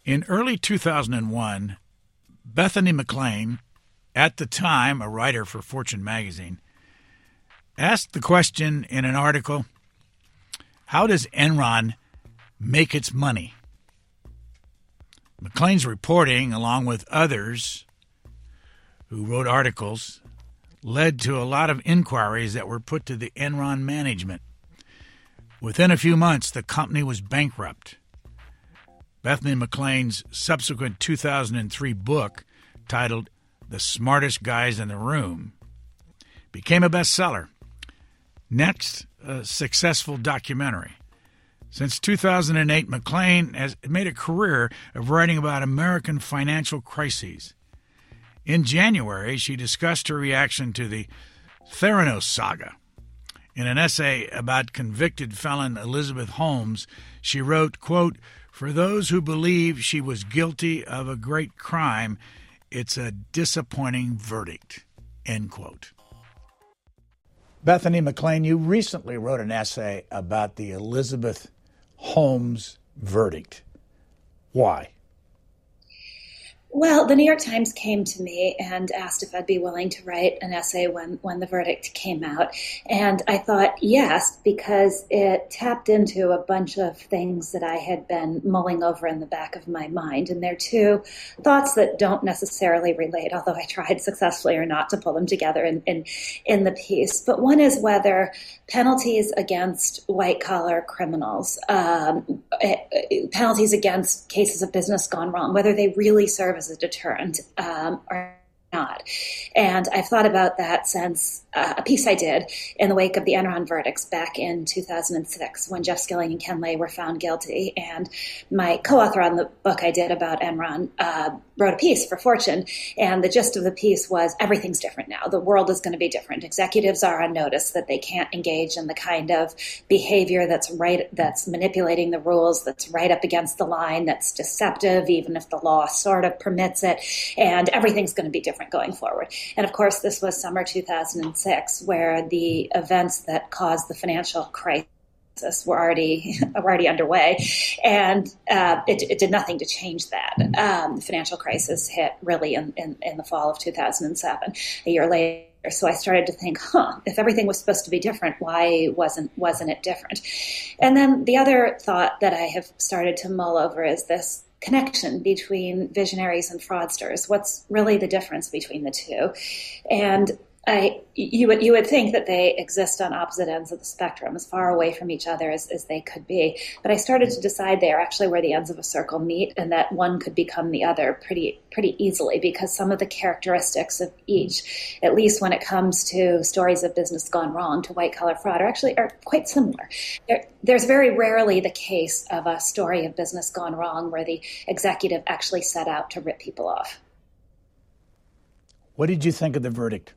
In early 2001, Bethany McLean, at the time a writer for Fortune magazine, asked the question in an article, how does Enron make its money? McLean's reporting, along with others who wrote articles, led to a lot of inquiries that were put to the Enron management. Within a few months, the company was bankrupt. Bethany McLean's subsequent 2003 book, titled The Smartest Guys in the Room, became a bestseller. Next, a successful documentary. Since 2008, McLean has made a career of writing about American financial crises. In January, she discussed her reaction to the Theranos saga. In an essay about convicted felon Elizabeth Holmes, she wrote, quote, "For those who believe she was guilty of a great crime, it's a disappointing verdict," end quote. Bethany McLean, you recently wrote an essay about the Elizabeth Holmes verdict. Why? Well, the New York Times came to me and asked if I'd be willing to write an essay when the verdict came out. And I thought yes, because it tapped into a bunch of things that I had been mulling over in the back of my mind. And they're two thoughts that don't necessarily relate, although I tried successfully or not to pull them together in the piece. But one is whether penalties against white-collar criminals, penalties against cases of business gone wrong, whether they really serve as a deterrent or not. And I've thought about that since a piece I did in the wake of the Enron verdicts back in 2006 when Jeff Skilling and Ken Lay were found guilty. And my co-author on the book I did about Enron wrote a piece for Fortune. And the gist of the piece was everything's different now. The world is going to be different. Executives are on notice that they can't engage in the kind of behavior that's manipulating the rules, that's right up against the line, that's deceptive, even if the law sort of permits it. And everything's going to be different going forward. And of course, this was summer 2006, where the events that caused the financial crisis were already underway, and it did nothing to change that. The financial crisis hit really in the fall of 2007, a year later. So I started to think, if everything was supposed to be different, why wasn't it different? And then the other thought that I have started to mull over is this connection between visionaries and fraudsters. What's really the difference between the two? And you would think that they exist on opposite ends of the spectrum, as far away from each other as they could be. But I started to decide they are actually where the ends of a circle meet, and that one could become the other pretty easily, because some of the characteristics of each, at least when it comes to stories of business gone wrong, to white-collar fraud, are quite similar. There's very rarely the case of a story of business gone wrong where the executive actually set out to rip people off. What did you think of the verdict?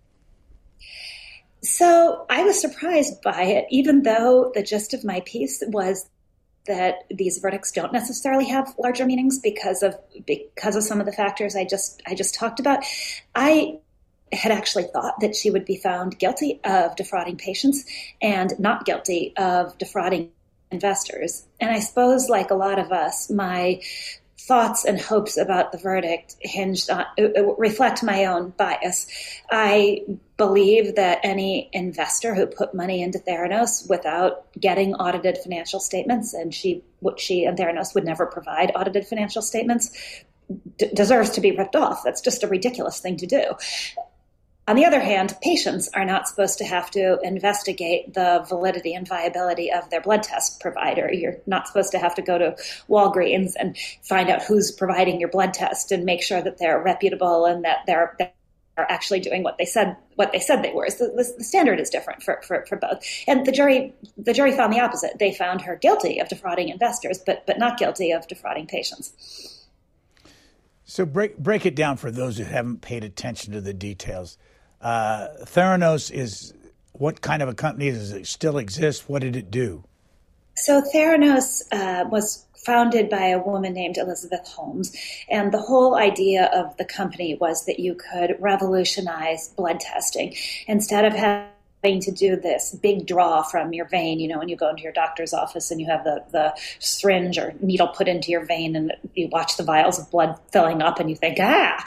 So I was surprised by it, even though the gist of my piece was that these verdicts don't necessarily have larger meanings because of some of the factors I just talked about. I had actually thought that she would be found guilty of defrauding patients and not guilty of defrauding investors. And I suppose, like a lot of us, my thoughts and hopes about the verdict reflect my own bias. I believe that any investor who put money into Theranos without getting audited financial statements, and she and Theranos would never provide audited financial statements, deserves to be ripped off. That's just a ridiculous thing to do. On the other hand, patients are not supposed to have to investigate the validity and viability of their blood test provider. You're not supposed to have to go to Walgreens and find out who's providing your blood test and make sure that they're reputable and that they're actually doing what they said they were. So the standard is different for both. And the jury found the opposite. They found her guilty of defrauding investors, but not guilty of defrauding patients. So break it down for those who haven't paid attention to the details. Theranos is what kind of a company? Does it still exist? What did it do? So Theranos was founded by a woman named Elizabeth Holmes, and the whole idea of the company was that you could revolutionize blood testing. Instead of having to do this big draw from your vein, when you go into your doctor's office and you have the syringe or needle put into your vein and you watch the vials of blood filling up and you think,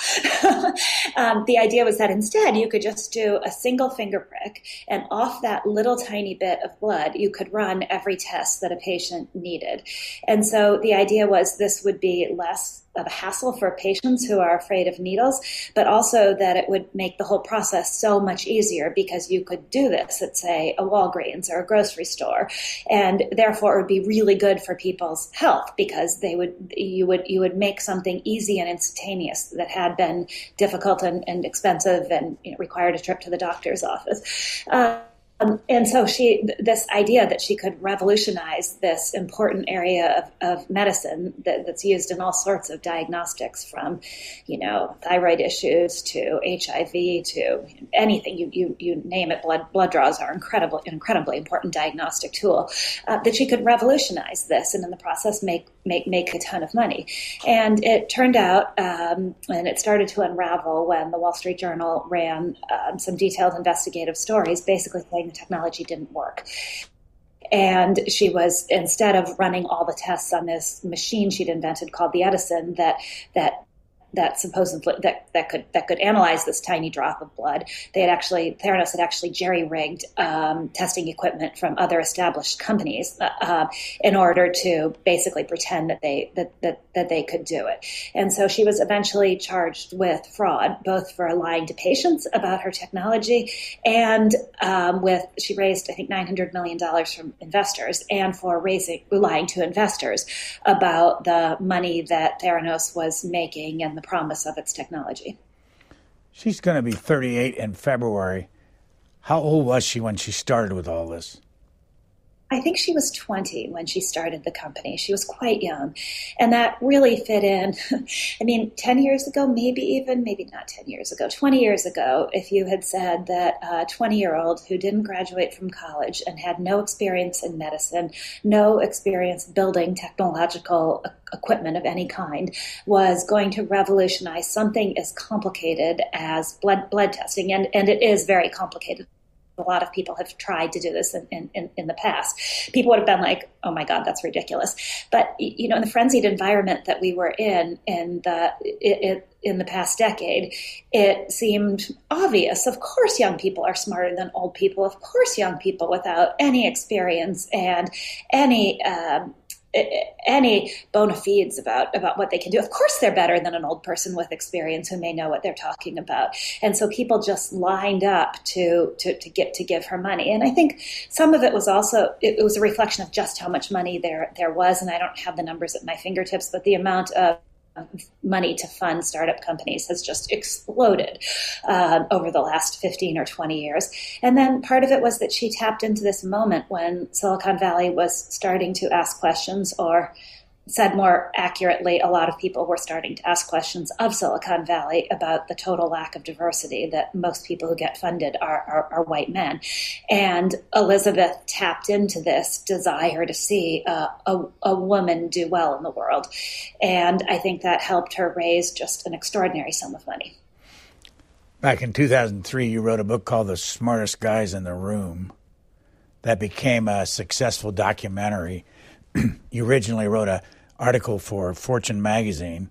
the idea was that instead you could just do a single finger prick, and off that little tiny bit of blood, you could run every test that a patient needed. And so the idea was this would be less of a hassle for patients who are afraid of needles, but also that it would make the whole process so much easier because you could do this at, say, a Walgreens or a grocery store, and therefore it would be really good for people's health because you would make something easy and instantaneous that had been difficult and expensive and required a trip to the doctor's office. And so this idea that she could revolutionize this important area of medicine that's used in all sorts of diagnostics, from, thyroid issues to HIV to anything, you name it. Blood draws are incredibly important diagnostic tool. That she could revolutionize this and in the process make a ton of money. And it turned out, and it started to unravel when the Wall Street Journal ran some detailed investigative stories, basically saying the technology didn't work. And she was, instead of running all the tests on this machine she'd invented called the Edison, that supposedly that could analyze this tiny drop of blood, Theranos had actually jerry-rigged testing equipment from other established companies in order to basically pretend that they could do it. And so she was eventually charged with fraud, both for lying to patients about her technology and she raised, I think, $900 million from investors, and for lying to investors about the money that Theranos was making and the promise of its technology. She's going to be 38 in February. How old was she when she started with all this? I think she was 20 when she started the company. She was quite young. And that really fit in. 10 years ago, maybe not 10 years ago, 20 years ago, if you had said that a 20-year-old who didn't graduate from college and had no experience in medicine, no experience building technological equipment of any kind, was going to revolutionize something as complicated as blood testing. And it is very complicated. A lot of people have tried to do this in the past. People would have been like, oh my God, that's ridiculous. But, in the frenzied environment that we were in the past decade, it seemed obvious. Of course, young people are smarter than old people. Of course, young people without any experience and any bona fides about what they can do. Of course, they're better than an old person with experience who may know what they're talking about. And so people just lined up to give her money. And I think some of it was also, it was a reflection of just how much money there was. And I don't have the numbers at my fingertips, but the amount of money to fund startup companies has just exploded over the last 15 or 20 years. And then part of it was that she tapped into this moment when Silicon Valley was starting to ask questions, or said more accurately, a lot of people were starting to ask questions of Silicon Valley about the total lack of diversity, that most people who get funded are white men. And Elizabeth tapped into this desire to see a woman do well in the world. And I think that helped her raise just an extraordinary sum of money. Back in 2003, you wrote a book called The Smartest Guys in the Room that became a successful documentary. You originally wrote an article for Fortune magazine.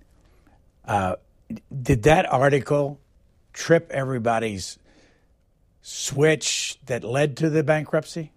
Did that article trip everybody's switch that led to the bankruptcy?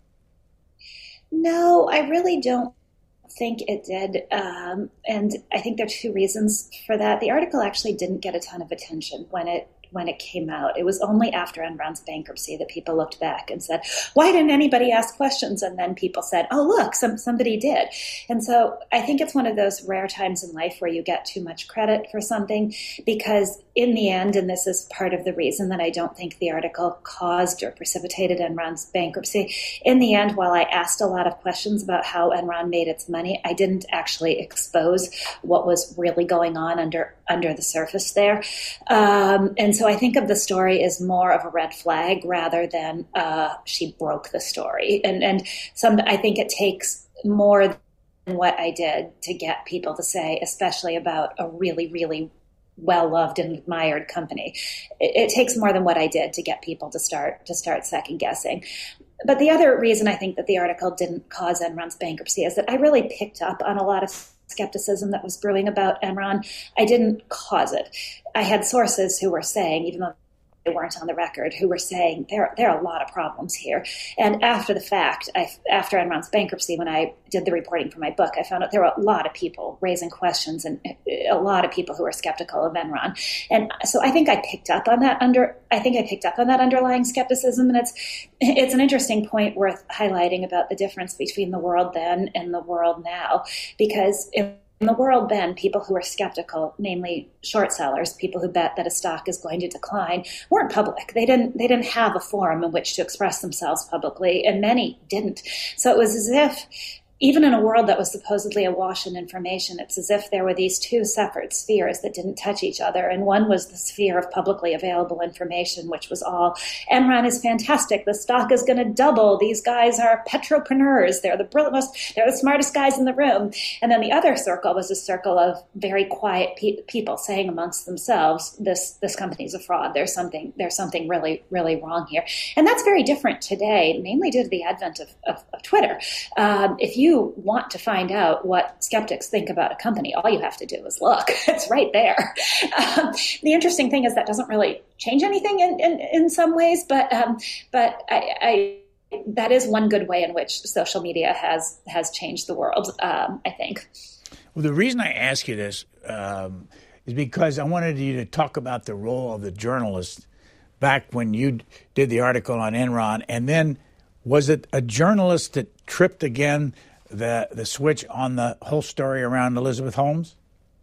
No, I really don't think it did. And I think there are two reasons for that. The article actually didn't get a ton of attention when it came out. It was only after Enron's bankruptcy that people looked back and said, why didn't anybody ask questions? And then people said, oh, look, somebody did. And so I think it's one of those rare times in life where you get too much credit for something, because in the end, and this is part of the reason that I don't think the article caused or precipitated Enron's bankruptcy, in the end, while I asked a lot of questions about how Enron made its money, I didn't actually expose what was really going on under the surface there. And so I think of the story as more of a red flag rather than she broke the story. And I think it takes more than what I did to get people to say, especially about a really, really well-loved and admired company. It takes more than what I did to get people to start second guessing. But the other reason I think that the article didn't cause Enron's bankruptcy is that I really picked up on a lot of skepticism that was brewing about Enron. I didn't cause it. I had sources who were saying, even though they weren't on the record, who were saying there are a lot of problems here. And after the fact, after Enron's bankruptcy, when I did the reporting for my book, I found out there were a lot of people raising questions and a lot of people who were skeptical of Enron. And so I think I picked up on that underlying skepticism. And it's an interesting point worth highlighting about the difference between the world then and the world now, because in the world then, people who were skeptical, namely short sellers, people who bet that a stock is going to decline, weren't public. They didn't have a forum in which to express themselves publicly, and many didn't. So it was as if, even in a world that was supposedly awash in information, it's as if there were these two separate spheres that didn't touch each other. And one was the sphere of publicly available information, which was all, Enron is fantastic. The stock is going to double. These guys are petropreneurs. They're the smartest guys in the room. And then the other circle was a circle of very quiet people saying amongst themselves, this company's a fraud. There's something really, really wrong here. And that's very different today, mainly due to the advent of Twitter. If you want to find out what skeptics think about a company, all you have to do is look. It's right there. The interesting thing is that doesn't really change anything in some ways, but I that is one good way in which social media has changed the world, I think. Well, the reason I ask you this is because I wanted you to talk about the role of the journalist back when you did the article on Enron, and then was it a journalist that tripped again the switch on the whole story around Elizabeth Holmes?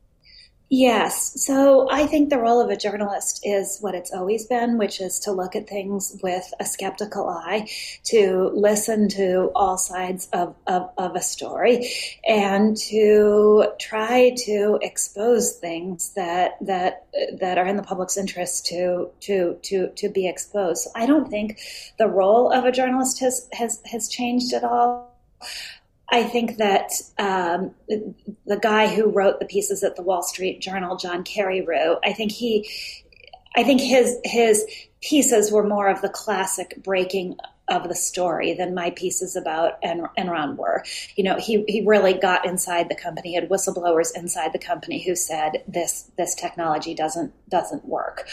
Yes. So I think the role of a journalist is what it's always been, which is to look at things with a skeptical eye, to listen to all sides of a story, and to try to expose things that are in the public's interest to be exposed. So I don't think the role of a journalist has changed at all. I think that the guy who wrote the pieces at the Wall Street Journal, John Carreyrou, I think his pieces were more of the classic breaking of the story than my pieces about Enron were. You know, he really got inside the company, had whistleblowers inside the company who said this technology doesn't work.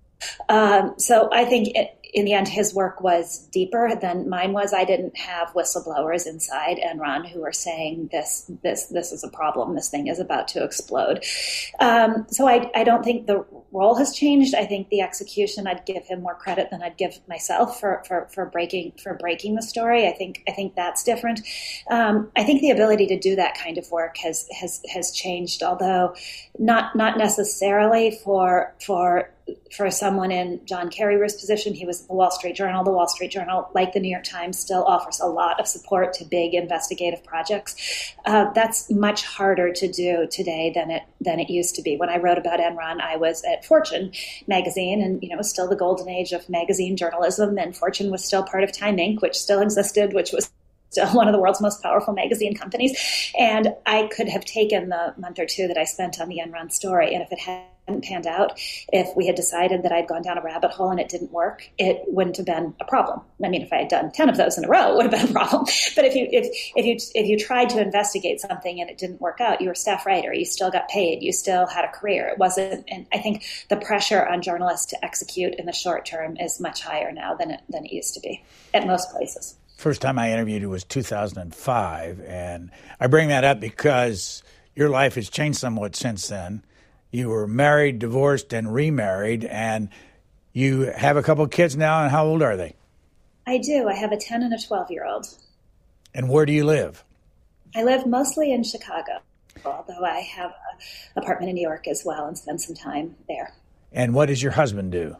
So I think in the end, his work was deeper than mine was. I didn't have whistleblowers inside Enron who were saying this is a problem. This thing is about to explode. So I don't think the role has changed. I think the execution, I'd give him more credit than I'd give myself for breaking the story. I think that's different. I think the ability to do that kind of work has changed, although not necessarily for someone in John Carreyrou's position. He was at the Wall Street Journal. The Wall Street Journal, like the New York Times, still offers a lot of support to big investigative projects. That's much harder to do today than it used to be. When I wrote about Enron, I was at Fortune magazine, and it was still the golden age of magazine journalism, and Fortune was still part of Time Inc., which still existed, which was still one of the world's most powerful magazine companies. And I could have taken the month or two that I spent on the Enron story, and if it hadn't panned out, if we had decided that I'd gone down a rabbit hole and it didn't work, it wouldn't have been a problem. I mean, if I had done 10 of those in a row, it would have been a problem. But if you tried to investigate something and it didn't work out, you were a staff writer, you still got paid, you still had a career. It wasn't, and I think the pressure on journalists to execute in the short term is much higher now than it used to be at most places. First time I interviewed you was 2005, and I bring that up because your life has changed somewhat since then. You were married, divorced, and remarried, and you have a couple of kids now, and how old are they? I do. I have a 10 and a 12-year-old. And where do you live? I live mostly in Chicago, although I have an apartment in New York as well and spend some time there. And what does your husband do?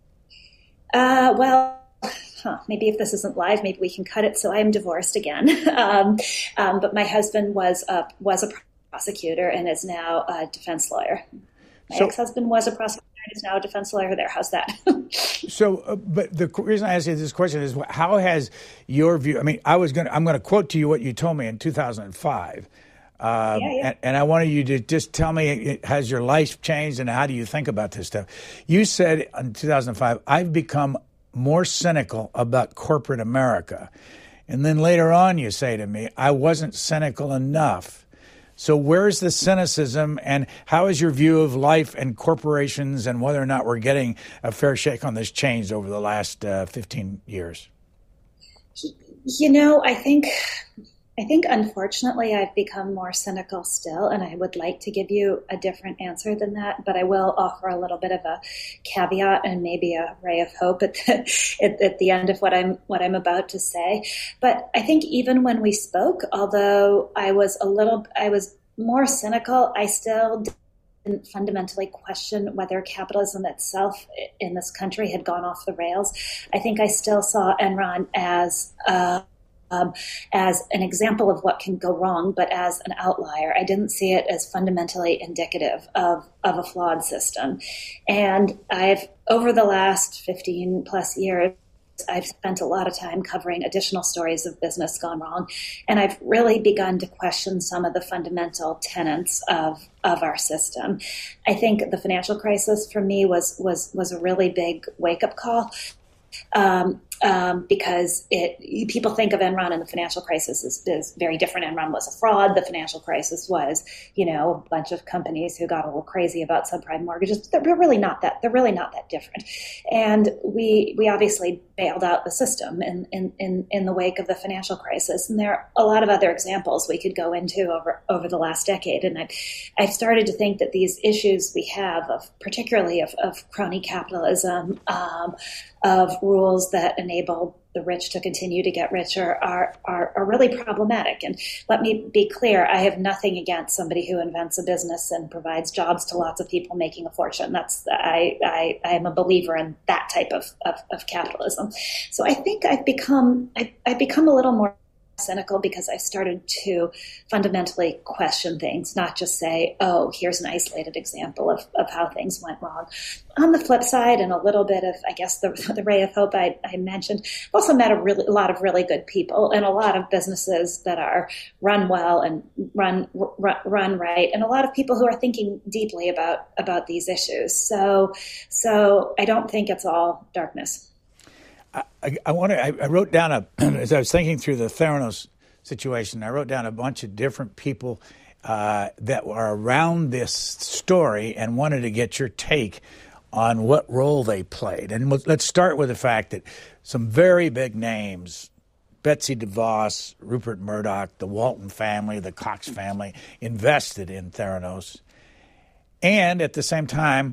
Maybe if this isn't live, maybe we can cut it. So I am divorced again. But my husband was a prosecutor and is now a defense lawyer. My ex-husband was a prosecutor and is now a defense lawyer there. How's that? But the reason I ask you this question is, how has your view? I mean, I'm going to quote to you what you told me in 2005. Yeah. And I wanted you to just tell me, has your life changed and how do you think about this stuff? You said in 2005, I've become more cynical about corporate America. And then later on, you say to me, I wasn't cynical enough. So where's the cynicism, and how has your view of life and corporations and whether or not we're getting a fair shake on this changed over the last 15 years? I think unfortunately I've become more cynical still, and I would like to give you a different answer than that, but I will offer a little bit of a caveat and maybe a ray of hope at the end of what I'm about to say. But I think even when we spoke, although I was more cynical, I still didn't fundamentally question whether capitalism itself in this country had gone off the rails. I think I still saw Enron as an example of what can go wrong, but as an outlier. I didn't see it as fundamentally indicative of a flawed system. And over the last 15 plus years, I've spent a lot of time covering additional stories of business gone wrong, and I've really begun to question some of the fundamental tenets of our system. I think the financial crisis for me was a really big wake-up call. Because people think of Enron and the financial crisis as very different. Enron was a fraud. The financial crisis was, a bunch of companies who got a little crazy about subprime mortgages. They're really not that different. And we obviously bailed out the system in the wake of the financial crisis. And there are a lot of other examples we could go into over the last decade. And I've started to think that these issues we have particularly of crony capitalism, of rules that enable the rich to continue to get richer are really problematic. And let me be clear, I have nothing against somebody who invents a business and provides jobs to lots of people making a fortune. I am a believer in that type of capitalism. So I think I've become a little more cynical because I started to fundamentally question things, not just say, oh, here's an isolated example of how things went wrong. On the flip side, and a little bit of, I guess, the ray of hope I mentioned, I've also met a lot of really good people and a lot of businesses that are run well and run right, and a lot of people who are thinking deeply about these issues. So I don't think it's all darkness. I wrote down as I was thinking through the Theranos situation, I wrote down a bunch of different people that were around this story and wanted to get your take on what role they played. And let's start with the fact that some very big names, Betsy DeVos, Rupert Murdoch, the Walton family, the Cox family, invested in Theranos. And at the same time,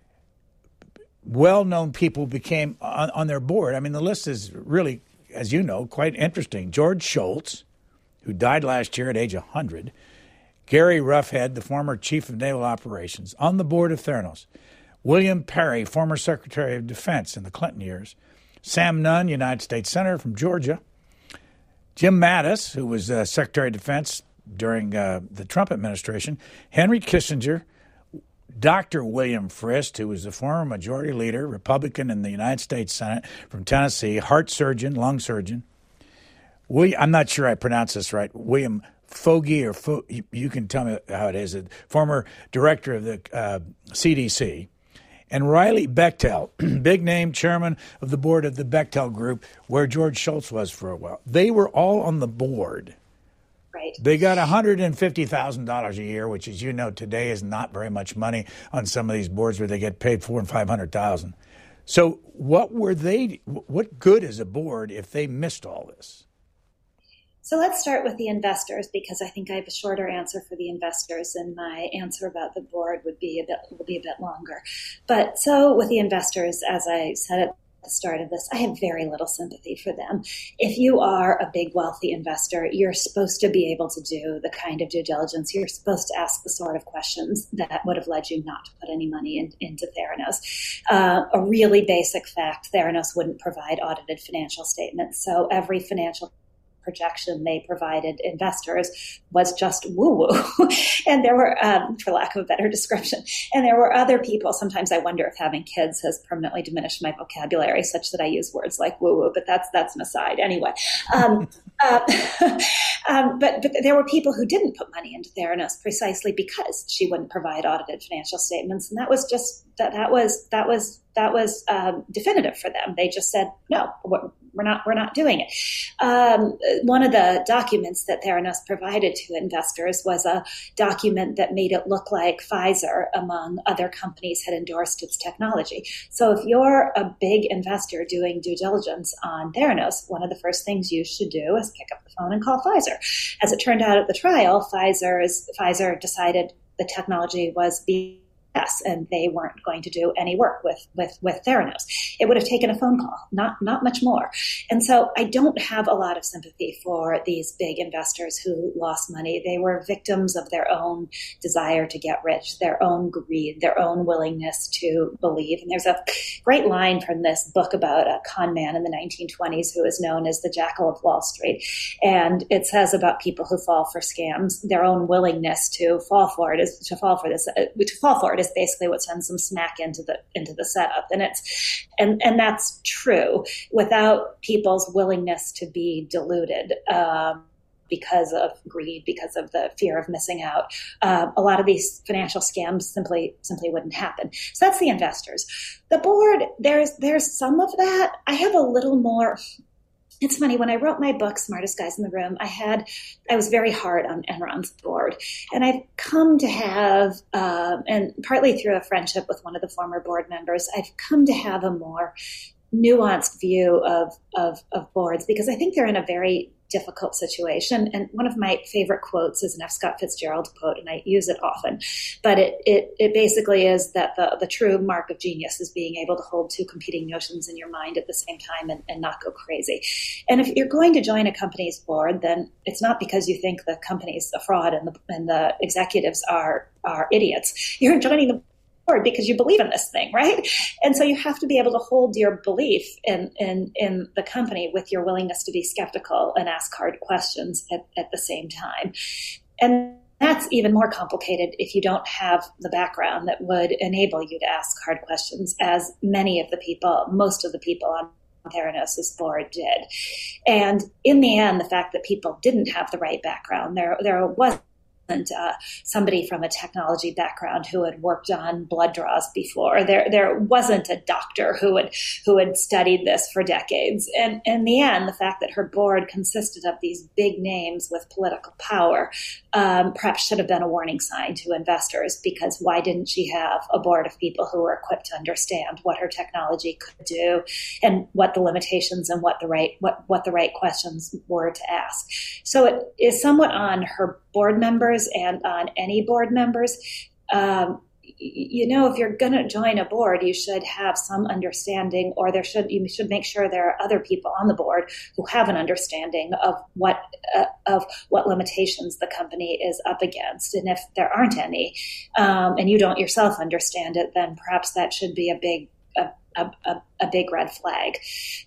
well-known people became on their board. I mean, the list is really, as you know, quite interesting. George Shultz, who died last year at age 100. Gary Roughead, the former chief of naval operations, on the board of Theranos. William Perry, former Secretary of Defense in the Clinton years. Sam Nunn, United States Senator from Georgia. Jim Mattis, who was Secretary of Defense during the Trump administration. Henry Kissinger. Dr. William Frist, who was the former majority leader, Republican in the United States Senate from Tennessee, heart surgeon, lung surgeon. I'm not sure I pronounce this right. William Fogey, you can tell me how it is, former director of the CDC. And Riley Bechtel, big name chairman of the board of the Bechtel Group, where George Shultz was for a while. They were all on the board. Right. They got $150,000 a year, which, as you know, today is not very much money on some of these boards where they get paid $400,000 and $500,000. So what good is a board if they missed all this? So let's start with the investors, because I think I have a shorter answer for the investors, and my answer about the board will be a bit longer. But so with the investors, as I said at the start of this, I have very little sympathy for them. If you are a big, wealthy investor, you're supposed to be able to do the kind of due diligence. You're supposed to ask the sort of questions that would have led you not to put any money into Theranos. A really basic fact, Theranos wouldn't provide audited financial statements. So every financial projection they provided investors was just woo-woo. And there were, for lack of a better description, and there were other people. Sometimes I wonder if having kids has permanently diminished my vocabulary such that I use words like woo-woo, but that's an aside. Anyway, but there were people who didn't put money into Theranos precisely because she wouldn't provide audited financial statements. And that was just, that was definitive for them. They just said, no, we're not doing it. One of the documents that Theranos provided to investors was a document that made it look like Pfizer, among other companies, had endorsed its technology. So if you're a big investor doing due diligence on Theranos, one of the first things you should do is pick up the phone and call Pfizer. As it turned out at the trial, Pfizer decided the technology was BS, and they weren't going to do any work with Theranos. It would have taken a phone call, not much more. And so I don't have a lot of sympathy for these big investors who lost money. They were victims of their own desire to get rich, their own greed, their own willingness to believe. And there's a great line from this book about a con man in the 1920s who is known as the Jackal of Wall Street. And it says about people who fall for scams, their own willingness to fall for it is basically what sends them smack into the setup. And that's true. Without people's willingness to be deluded because of greed, because of the fear of missing out, a lot of these financial scams simply wouldn't happen. So that's the investors. The board, there's some of that. I have a little more. It's funny, when I wrote my book, Smartest Guys in the Room, I was very hard on Enron's board. And I've come to have, and partly through a friendship with one of the former board members, I've come to have a more nuanced view of boards, because I think they're in a very difficult situation. And one of my favorite quotes is an F. Scott Fitzgerald quote, and I use it often. But it basically is that the true mark of genius is being able to hold two competing notions in your mind at the same time and not go crazy. And if you're going to join a company's board, then it's not because you think the company's a fraud and the executives are idiots. You're joining the because you believe in this thing, right? And so you have to be able to hold your belief in the company with your willingness to be skeptical and ask hard questions at the same time. And that's even more complicated if you don't have the background that would enable you to ask hard questions, as most of the people on Theranos' board did. And in the end, the fact that people didn't have the right background, there was somebody from a technology background who had worked on blood draws before. There wasn't a doctor who had studied this for decades. And in the end, the fact that her board consisted of these big names with political power perhaps should have been a warning sign to investors, because why didn't she have a board of people who were equipped to understand what her technology could do and what the limitations and what the right questions were to ask. So it is somewhat on her board members and on any board members. If you're going to join a board, you should have some understanding, or you should make sure there are other people on the board who have an understanding of what limitations the company is up against. And if there aren't any, and you don't yourself understand it, then perhaps that should be a big red flag.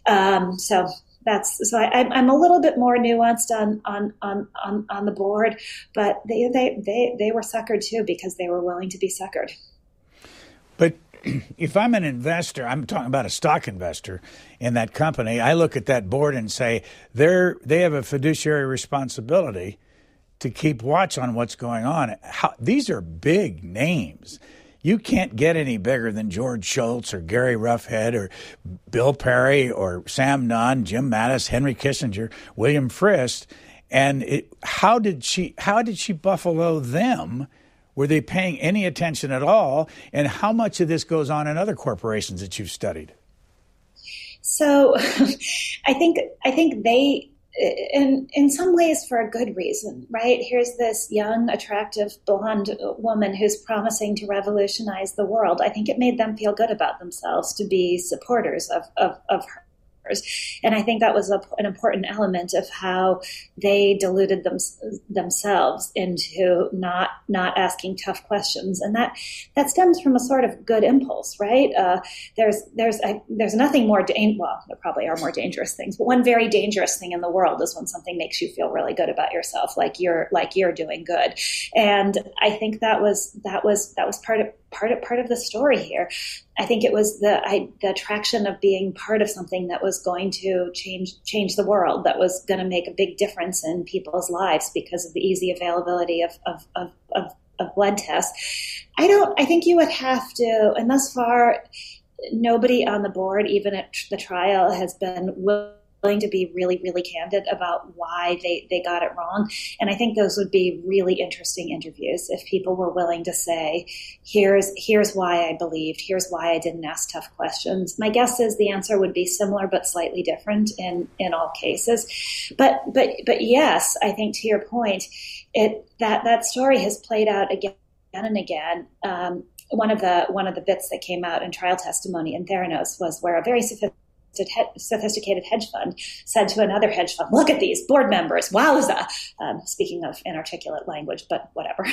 I'm a little bit more nuanced on the board, but they were suckered too, because they were willing to be suckered. But if I'm an investor, I'm talking about a stock investor in that company, I look at that board and say they have a fiduciary responsibility to keep watch on what's going on. These are big names. You can't get any bigger than George Shultz or Gary Ruffhead or Bill Perry or Sam Nunn, Jim Mattis, Henry Kissinger, William Frist. And how did she buffalo them? Were they paying any attention at all? And how much of this goes on in other corporations that you've studied? So I think they, in some ways, for a good reason, right? Here's this young, attractive, blonde woman who's promising to revolutionize the world. I think it made them feel good about themselves to be supporters of And I think that was an important element of how they deluded themselves into not asking tough questions. And that stems from a sort of good impulse, right? There's nothing more, well, there probably are more dangerous things, but one very dangerous thing in the world is when something makes you feel really good about yourself, like you're doing good. And I think that was part of the story here. I think it was the attraction of being part of something that was going to change the world, that was going to make a big difference in people's lives because of the easy availability of blood tests. I think you would have to, and thus far, nobody on the board, even at the trial, has been willing to be really, really candid about why they got it wrong. And I think those would be really interesting interviews if people were willing to say, here's why I believed, here's why I didn't ask tough questions. My guess is the answer would be similar but slightly different in all cases. But yes, I think to your point, that story has played out again and again. One of the bits that came out in trial testimony in Theranos was where a very sophisticated hedge fund said to another hedge fund, "Look at these board members, wowza!" Speaking of inarticulate language, but whatever.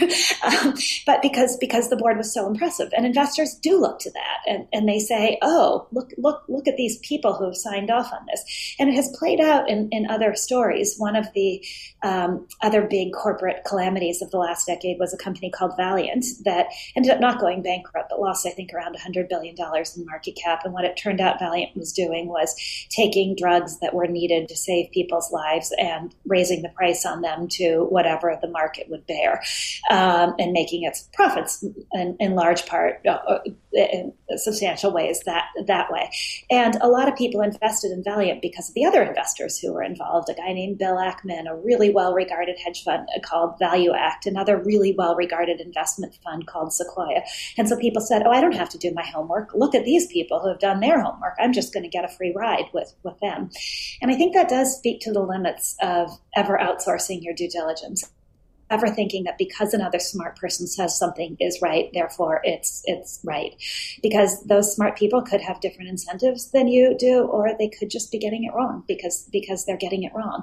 But because the board was so impressive, and investors do look to that, and they say, "Oh, look at these people who have signed off on this." And it has played out in other stories. One of the other big corporate calamities of the last decade was a company called Valiant that ended up not going bankrupt, but lost, I think, around $100 billion in market cap. And what it turned out Valiant was doing was taking drugs that were needed to save people's lives and raising the price on them to whatever the market would bear, and making its profits in large part, in substantial ways that way. And a lot of people invested in Valiant because of the other investors who were involved, a guy named Bill Ackman, a really well-regarded hedge fund called Value Act, another really well-regarded investment fund called Sequoia. And so people said, "Oh, I don't have to do my homework. Look at these people who have done their homework. I'm just going to get a free ride with them." And I think that does speak to the limits of ever outsourcing your due diligence, ever thinking that because another smart person says something is right, therefore it's right. Because those smart people could have different incentives than you do, or they could just be getting it wrong because they're getting it wrong.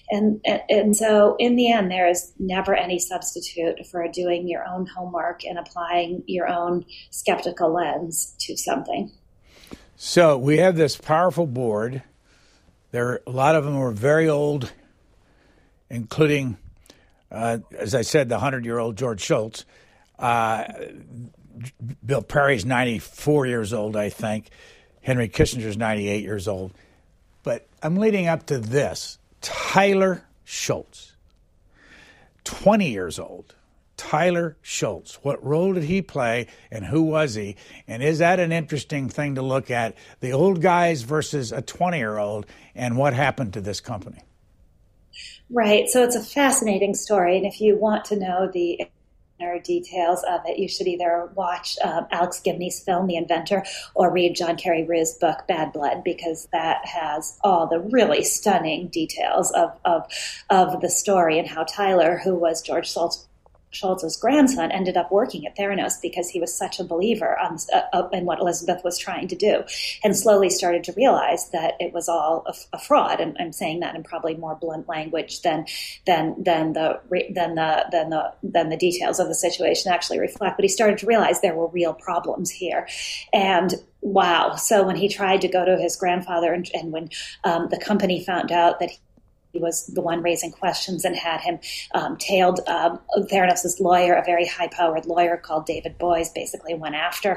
And so in the end, there is never any substitute for doing your own homework and applying your own skeptical lens to something. So we have this powerful board. A lot of them were very old, including, as I said, the 100-year-old George Shultz. Bill Perry's 94 years old, I think. Henry Kissinger's 98 years old. But I'm leading up to this. Tyler Shultz, 20 years old. Tyler Shultz. What role did he play, and who was he? And is that an interesting thing to look at? The old guys versus a 20-year-old, and what happened to this company? Right. So it's a fascinating story. And if you want to know the inner details of it, you should either watch Alex Gibney's film, The Inventor, or read John Kerry Reu's book, Bad Blood, because that has all the really stunning details of the story and how Tyler, who was George Shultz's grandson, ended up working at Theranos because he was such a believer in what Elizabeth was trying to do, and slowly started to realize that it was all a fraud. And I'm saying that in probably more blunt language than the details of the situation actually reflect. But he started to realize there were real problems here, and wow! So when he tried to go to his grandfather, and when the company found out that he was the one raising questions and had him tailed, Theranos' lawyer, a very high-powered lawyer called David Boies, basically went after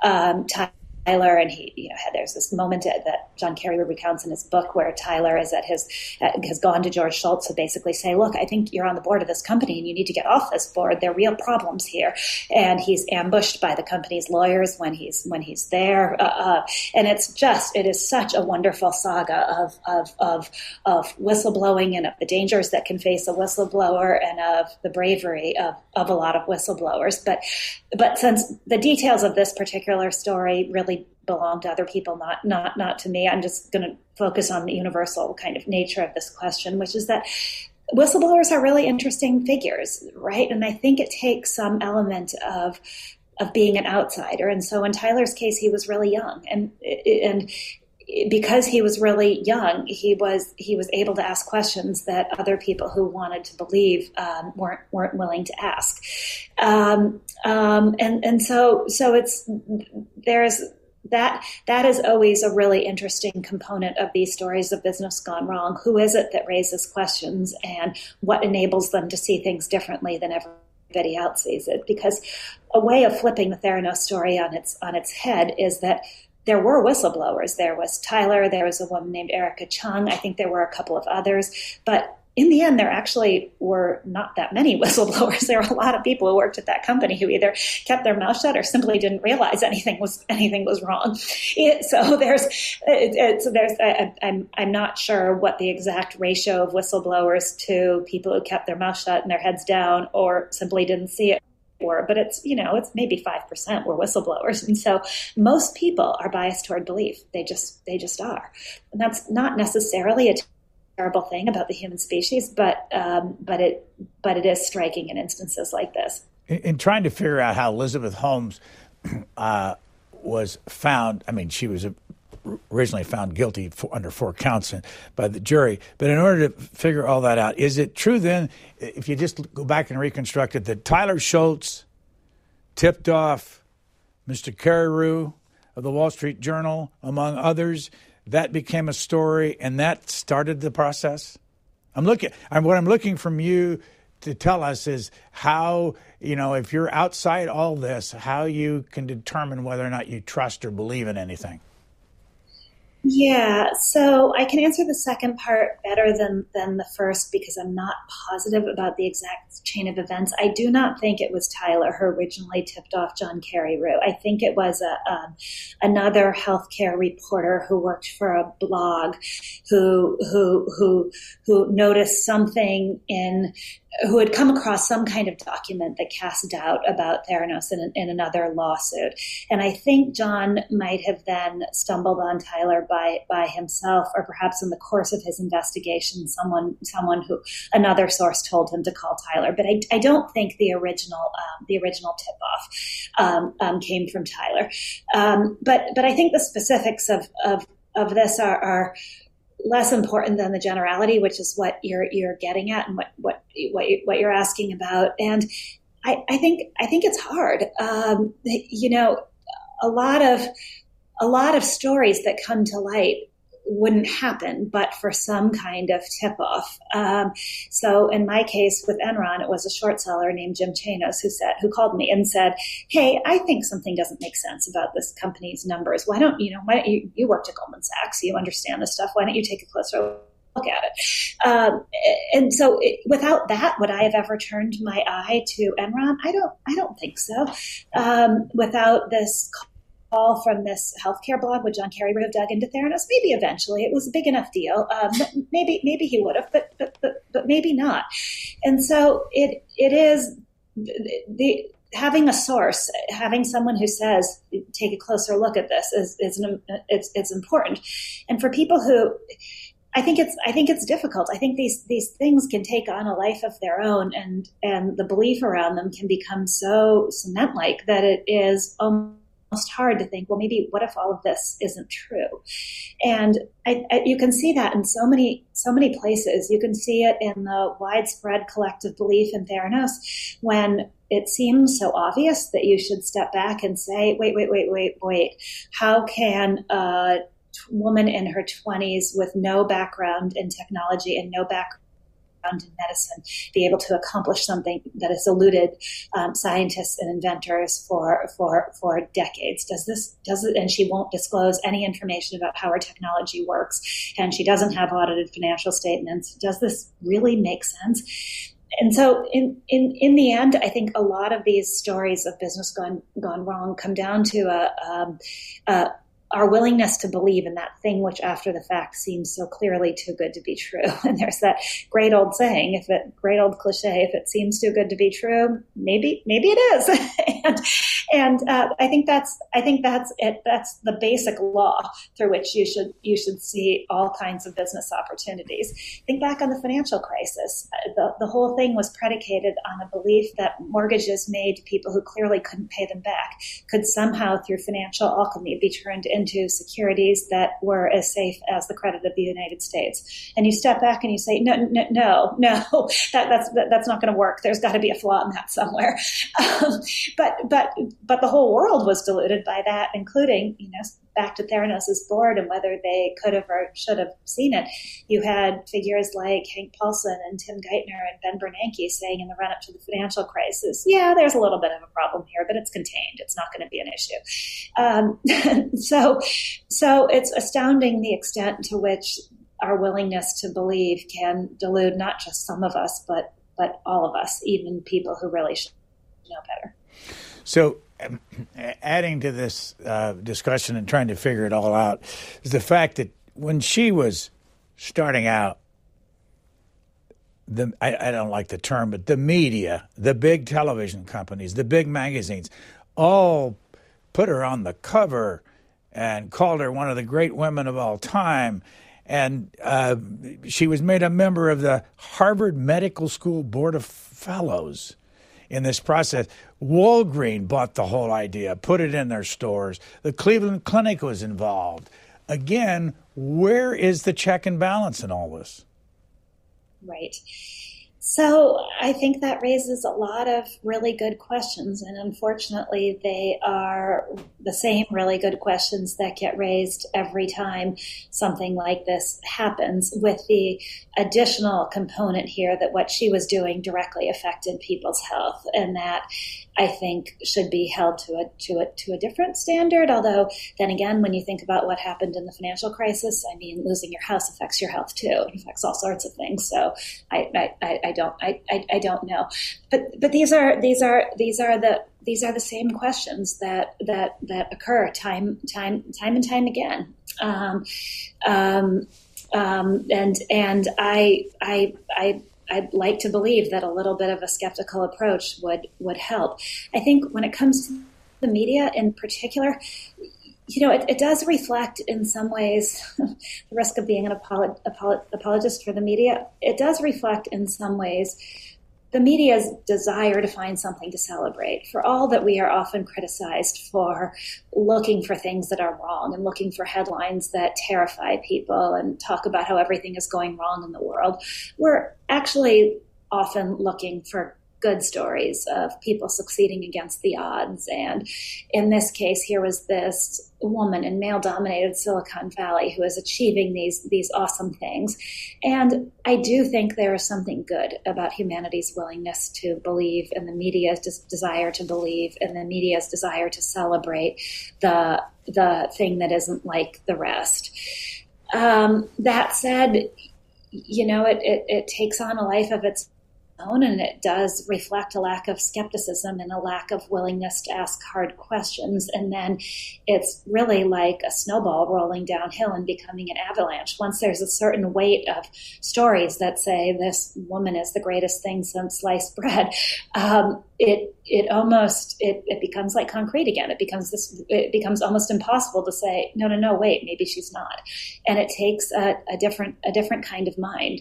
Tyler, and there's this moment that John Kerry recounts in his book where Tyler is has gone to George Shultz to basically say, "Look, I think you're on the board of this company and you need to get off this board. There are real problems here." And he's ambushed by the company's lawyers when he's there, and it is such a wonderful saga of whistleblowing and of the dangers that can face a whistleblower and of the bravery of a lot of whistleblowers. But since the details of this particular story really belong to other people, not to me, I'm just going to focus on the universal kind of nature of this question, which is that whistleblowers are really interesting figures, right? And I think it takes some element of being an outsider. And so in Tyler's case, he was really young, and because he was really young, he was able to ask questions that other people who wanted to believe weren't willing to ask, and so it's there's that is always a really interesting component of these stories of business gone wrong. Who is it that raises questions, and what enables them to see things differently than everybody else sees it? Because a way of flipping the Theranos story on its head is that there were whistleblowers. There was Tyler. There was a woman named Erica Chung. I think there were a couple of others, but in the end, there actually were not that many whistleblowers. There were a lot of people who worked at that company who either kept their mouth shut or simply didn't realize anything was wrong. I'm not sure what the exact ratio of whistleblowers to people who kept their mouth shut and their heads down or simply didn't see it were, but it's maybe 5% were whistleblowers. And so most people are biased toward belief. They just are. And that's not necessarily a terrible thing about the human species, but it is striking in instances like this. In trying to figure out how Elizabeth Holmes was found, I mean, she was originally found guilty under 4 counts by the jury. But in order to figure all that out, is it true then, if you just go back and reconstruct it, that Tyler Schultz tipped off Mr. Carreyrou of the Wall Street Journal, among others? That became a story, and that started the process? What I'm looking from you to tell us is how, if you're outside all this, how you can determine whether or not you trust or believe in anything. Yeah, so I can answer the second part better than the first because I'm not positive about the exact chain of events. I do not think it was Tyler who originally tipped off John Carreyrou. I think it was another healthcare reporter who worked for a blog who noticed something who had come across some kind of document that cast doubt about Theranos in another lawsuit. And I think John might have then stumbled on Tyler by himself, or perhaps in the course of his investigation, someone who another source told him to call Tyler. But I don't think the original tip-off came from Tyler. But I think the specifics of this are less important than the generality, which is what you're getting at and what you're asking about. And I think it's hard. A lot of stories that come to light wouldn't happen but for some kind of tip-off. So in my case with Enron, it was a short seller named Jim Chanos who called me and said, "Hey, I think something doesn't make sense about this company's numbers. Why don't you worked at Goldman Sachs, you understand this stuff. Why don't you take a closer look at it?" And so without that, would I have ever turned my eye to Enron? I don't think so. Without this call from this healthcare blog, would John Carreyrou have dug into Theranos? Maybe eventually. It was a big enough deal. Maybe he would have, but maybe not. And so it is having a source, having someone who says, "Take a closer look at this," it's important. And for people who, I think it's difficult. I think these things can take on a life of their own, and the belief around them can become so cement-like that it is almost hard to think, well, maybe what if all of this isn't true? And you can see that in so many places. You can see it in the widespread collective belief in Theranos when it seems so obvious that you should step back and say, wait. How can a woman in her 20s with no background in technology and no background in medicine be able to accomplish something that has eluded scientists and inventors for decades? Does it? And she won't disclose any information about how her technology works, and she doesn't have audited financial statements. Does this really make sense? And so in the end, I think a lot of these stories of business gone wrong come down to our willingness to believe in that thing which after the fact seems so clearly too good to be true. And there's that great old saying, great old cliche, if it seems too good to be true, maybe it is. and I think that's it. That's the basic law through which you should see all kinds of business opportunities. Think back on the financial crisis. The whole thing was predicated on a belief that mortgages made to people who clearly couldn't pay them back could somehow, through financial alchemy, be turned into securities that were as safe as the credit of the United States. And you step back and you say, no, that's not going to work. There's got to be a flaw in that somewhere. But the whole world was deluded by that, including, back to Theranos' board and whether they could have or should have seen it. You had figures like Hank Paulson and Tim Geithner and Ben Bernanke saying in the run-up to the financial crisis, yeah, there's a little bit of a problem here, but it's contained. It's not going to be an issue. So it's astounding the extent to which our willingness to believe can delude not just some of us, but all of us, even people who really should know better. So adding to this discussion and trying to figure it all out is the fact that when she was starting out, I don't like the term, but the media, the big television companies, the big magazines, all put her on the cover and called her one of the great women of all time. And she was made a member of the Harvard Medical School Board of Fellows in this process. Walgreens bought the whole idea, put it in their stores. The Cleveland Clinic was involved. Again, where is the check and balance in all this? Right. So I think that raises a lot of really good questions, and unfortunately they are the same really good questions that get raised every time something like this happens, with the additional component here that what she was doing directly affected people's health, and that I think should be held to a different standard. Although then again, when you think about what happened in the financial crisis, I mean, losing your house affects your health too. It affects all sorts of things. So I don't know. But these are the same questions that occur time and time again. I'd like to believe that a little bit of a skeptical approach would help. I think when it comes to the media in particular, it does reflect in some ways the risk of being an apologist for the media. It does reflect in some ways the media's desire to find something to celebrate. For all that we are often criticized for looking for things that are wrong and looking for headlines that terrify people and talk about how everything is going wrong in the world, we're actually often looking for good stories of people succeeding against the odds. And in this case, here was this woman in male-dominated Silicon Valley who is achieving these awesome things. And I do think there is something good about humanity's willingness to believe, and the media's desire to believe, and the media's desire to celebrate the thing that isn't like the rest. That said, it takes on a life of its own, and it does reflect a lack of skepticism and a lack of willingness to ask hard questions. And then it's really like a snowball rolling downhill and becoming an avalanche. Once there's a certain weight of stories that say this woman is the greatest thing since sliced bread, it becomes like concrete again. It becomes almost impossible to say, no, wait, maybe she's not. And it takes a different kind of mind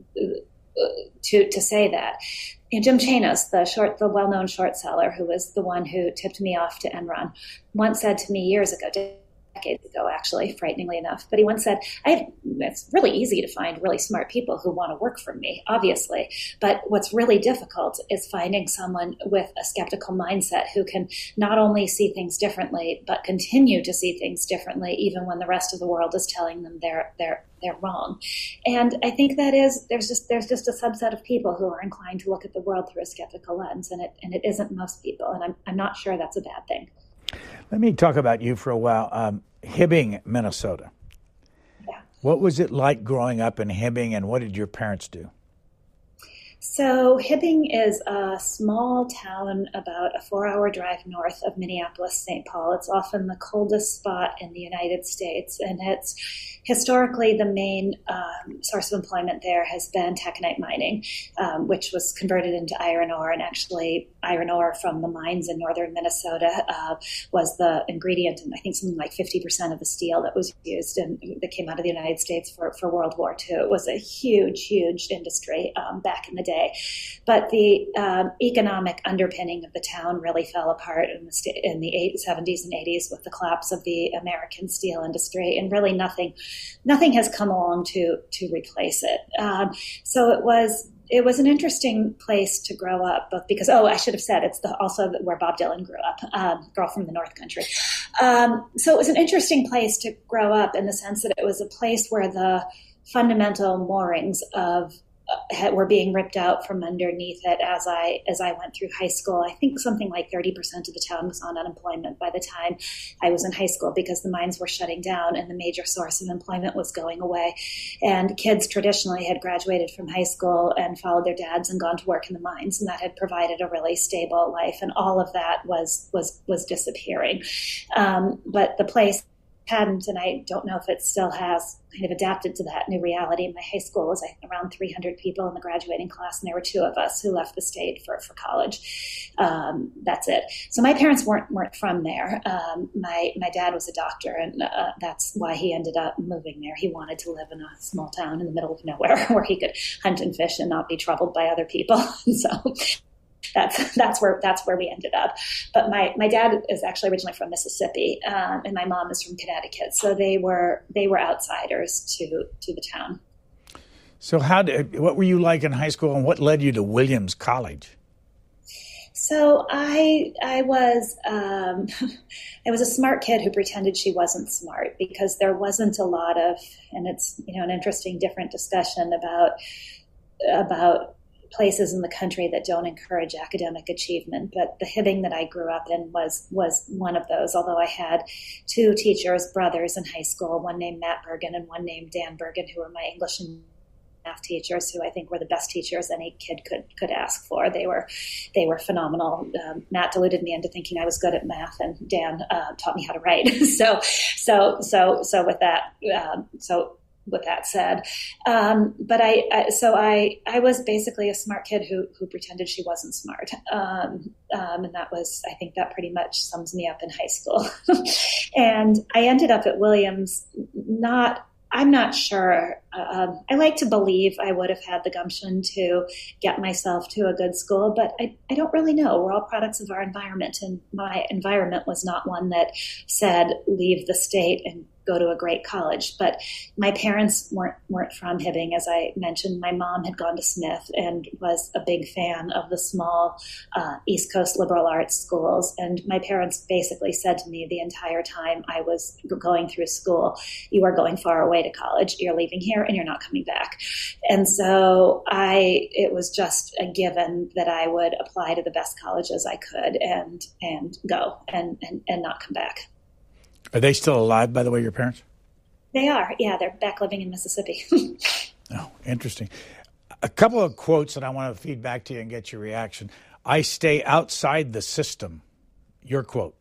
to say that. Jim Chanos, the well-known short seller, who was the one who tipped me off to Enron, once said to me years ago, decades ago, actually, frighteningly enough, but he once said, it's really easy to find really smart people who want to work for me, obviously, but what's really difficult is finding someone with a skeptical mindset who can not only see things differently, but continue to see things differently, even when the rest of the world is telling them they're wrong. And I think there's just a subset of people who are inclined to look at the world through a skeptical lens, and it isn't most people, and I'm not sure that's a bad thing. Let me talk about you for a while. Hibbing, Minnesota. Yeah. What was it like growing up in Hibbing, and what did your parents do? So Hibbing is a small town about a 4-hour drive north of Minneapolis, St. Paul. It's often the coldest spot in the United States, and it's historically the main source of employment there has been taconite mining, which was converted into iron ore. And actually, iron ore from the mines in northern Minnesota was the ingredient in, I think, something like 50% of the steel that was used and that came out of the United States for World War II. It was a huge, huge industry back in the day. But the economic underpinning of the town really fell apart in the 70s and 80s with the collapse of the American steel industry, and really nothing has come along to replace it. So it was an interesting place to grow up, both because, I should have said, it's also where Bob Dylan grew up, Girl from the North Country. So it was an interesting place to grow up in the sense that it was a place where the fundamental moorings of were being ripped out from underneath it as I went through high school. I think something like 30% of the town was on unemployment by the time I was in high school, because the mines were shutting down and the major source of employment was going away. And kids traditionally had graduated from high school and followed their dads and gone to work in the mines, and that had provided a really stable life. And all of that was disappearing. But the place hadn't, and I don't know if it still has, kind of adapted to that new reality. My high school was around 300 people in the graduating class, and there were 2 of us who left the state for college. That's it. So my parents weren't from there. My dad was a doctor, and that's why he ended up moving there. He wanted to live in a small town in the middle of nowhere where he could hunt and fish and not be troubled by other people. So that's where we ended up. But my dad is actually originally from Mississippi, and my mom is from Connecticut. So they were outsiders to the town. So what were you like in high school, and what led you to Williams College? So I was I was a smart kid who pretended she wasn't smart, because there wasn't a lot of, and it's an interesting different discussion about places in the country that don't encourage academic achievement. But the Hibbing that I grew up in was one of those, although I had 2 teachers, brothers in high school, one named Matt Bergen and one named Dan Bergen, who were my English and math teachers, who I think were the best teachers any kid could ask for. They were phenomenal. Matt deluded me into thinking I was good at math, and Dan taught me how to write. So with that said, but I was basically a smart kid who pretended she wasn't smart, and that was, I think that pretty much sums me up in high school. And I ended up at Williams. I'm not sure. I like to believe I would have had the gumption to get myself to a good school, but I don't really know. We're all products of our environment, and my environment was not one that said leave the state and go to a great college. But my parents weren't from Hibbing, as I mentioned. My mom had gone to Smith and was a big fan of the small East Coast liberal arts schools. And my parents basically said to me the entire time I was going through school, you are going far away to college. You're leaving here and you're not coming back. And so it was just a given that I would apply to the best colleges I could and go and not come back. Are they still alive, by the way, your parents? They are. Yeah, they're back living in Mississippi. Oh, interesting. A couple of quotes that I want to feed back to you and get your reaction. I stay outside the system. Your quote.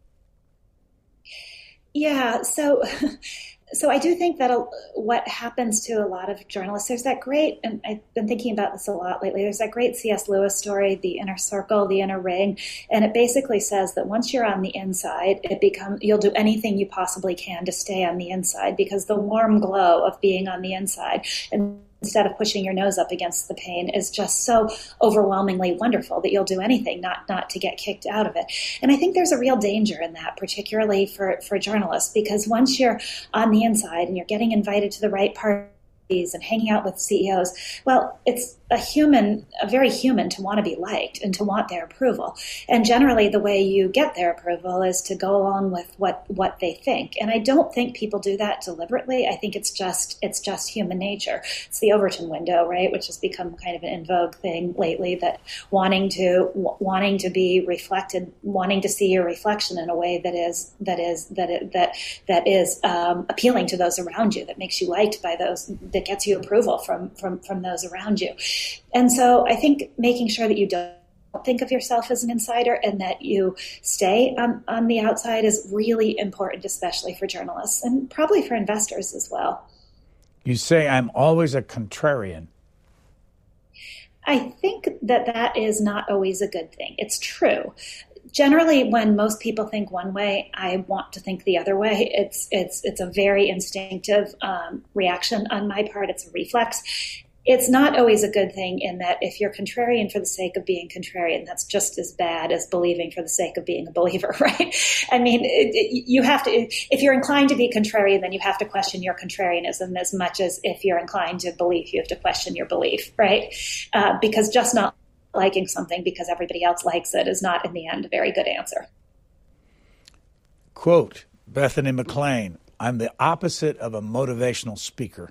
Yeah, so I do think that what happens to a lot of journalists, there's that great, and I've been thinking about this a lot lately, there's that great C.S. Lewis story, The Inner Circle, The Inner Ring, and it basically says that once you're on the inside, you'll do anything you possibly can to stay on the inside, because the warm glow of being on the inside, and instead of pushing your nose up against the pain, is just so overwhelmingly wonderful that you'll do anything not to get kicked out of it. And I think there's a real danger in that, particularly for journalists, because once you're on the inside and you're getting invited to the right parties and hanging out with CEOs, well, it's very human to want to be liked and to want their approval. And generally the way you get their approval is to go along with what they think. And I don't think people do that deliberately. I think it's just human nature. It's the Overton window, right? Which has become kind of an in vogue thing lately, that wanting to be reflected, wanting to see your reflection in a way that is appealing to those around you, that makes you liked by those that gets you approval from those around you. And so I think making sure that you don't think of yourself as an insider and that you stay on the outside is really important, especially for journalists and probably for investors as well. You say I'm always a contrarian. I think that is not always a good thing. It's true. Generally, when most people think one way, I want to think the other way. It's a very instinctive reaction on my part. It's a reflex. It's not always a good thing in that if you're contrarian for the sake of being contrarian, that's just as bad as believing for the sake of being a believer, right? I mean, you have to, if you're inclined to be contrarian, then you have to question your contrarianism as much as if you're inclined to believe, you have to question your belief, right? Because just not liking something because everybody else likes it is not, in the end, a very good answer. Quote, Bethany McLean, I'm the opposite of a motivational speaker.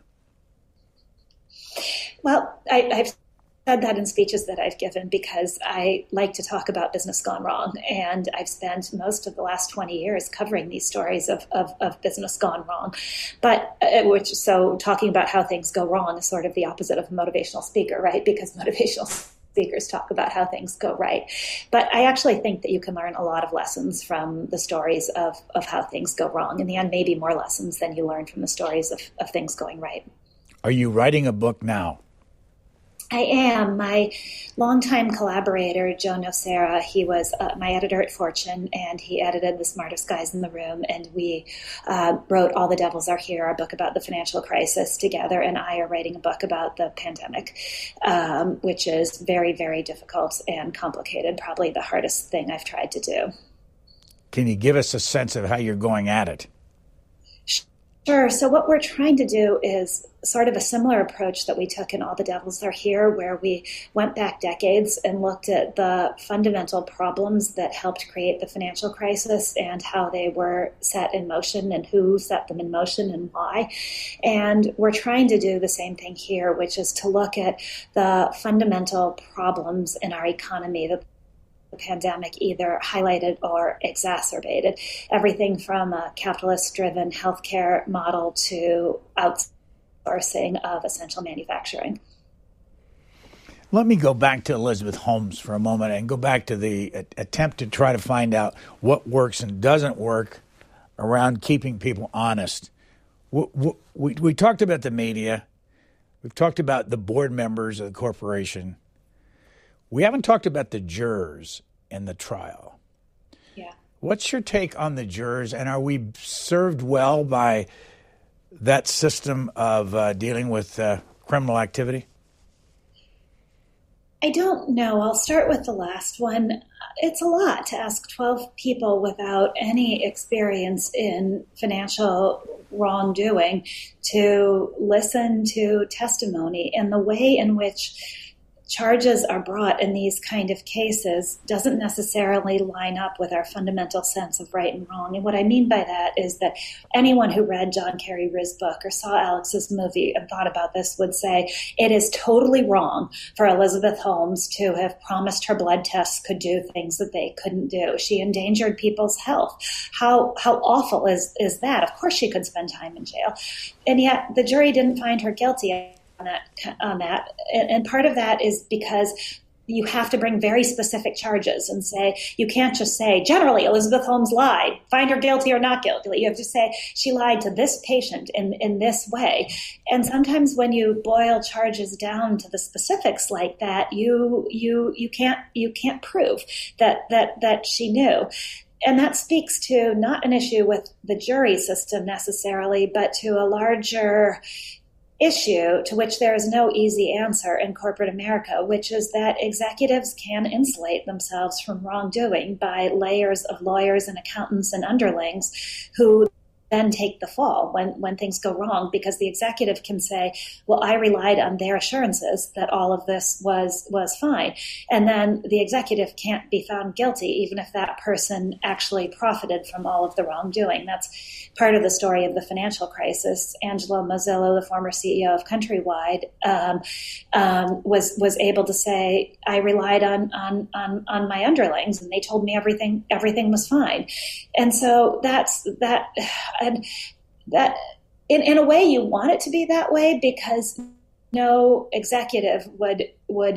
Well, I've said that in speeches that I've given because I like to talk about business gone wrong. And I've spent most of the last 20 years covering these stories of business gone wrong. But so talking about how things go wrong is sort of the opposite of a motivational speaker, right? Because motivational speakers talk about how things go right. But I actually think that you can learn a lot of lessons from the stories of how things go wrong. In the end, maybe more lessons than you learn from the stories of things going right. Are you writing a book now? I am. My longtime collaborator, Joe Nocera, he was my editor at Fortune, and he edited The Smartest Guys in the Room, and we wrote All the Devils Are Here, our book about the financial crisis together, and I are writing a book about the pandemic, which is very, very difficult and complicated, probably the hardest thing I've tried to do. Can you give us a sense of how you're going at it? Sure. So what we're trying to do is sort of a similar approach that we took in All the Devils Are Here, where we went back decades and looked at the fundamental problems that helped create the financial crisis and how they were set in motion and who set them in motion and why. And we're trying to do the same thing here, which is to look at the fundamental problems in our economy that the pandemic either highlighted or exacerbated. Everything from a capitalist-driven healthcare model to outsourcing of essential manufacturing. Let me go back to Elizabeth Holmes for a moment and go back to the attempt to try to find out what works and doesn't work around keeping people honest. We talked about the media. We've talked about the board members of the corporation. We haven't talked about the jurors in the trial. Yeah. What's your take on the jurors, and are we served well by that system of dealing with criminal activity? I don't know. I'll start with the last one. It's a lot to ask 12 people without any experience in financial wrongdoing to listen to testimony, and the way in which charges are brought in these kind of cases doesn't necessarily line up with our fundamental sense of right and wrong. And what I mean by that is that anyone who read John Kerry Riz' book or saw Alex's movie and thought about this would say it is totally wrong for Elizabeth Holmes to have promised her blood tests could do things that they couldn't do. She endangered people's health. How awful is that? Of course she could spend time in jail. And yet the jury didn't find her guilty on that. And part of that is because you have to bring very specific charges and say, you can't just say, generally, Elizabeth Holmes lied, find her guilty or not guilty. You have to say, she lied to this patient in this way. And sometimes when you boil charges down to the specifics like that, you can't prove that she knew. And that speaks to not an issue with the jury system necessarily, but to a larger issue to which there is no easy answer in corporate America, which is that executives can insulate themselves from wrongdoing by layers of lawyers and accountants and underlings who then take the fall when things go wrong, because the executive can say, well, I relied on their assurances that all of this was fine. And then the executive can't be found guilty, even if that person actually profited from all of the wrongdoing. That's part of the story of the financial crisis. Angelo Mozillo, the former CEO of Countrywide, was able to say, I relied on my underlings, and they told me everything was fine. And so that's that. And that in a way, you want it to be that way because no executive we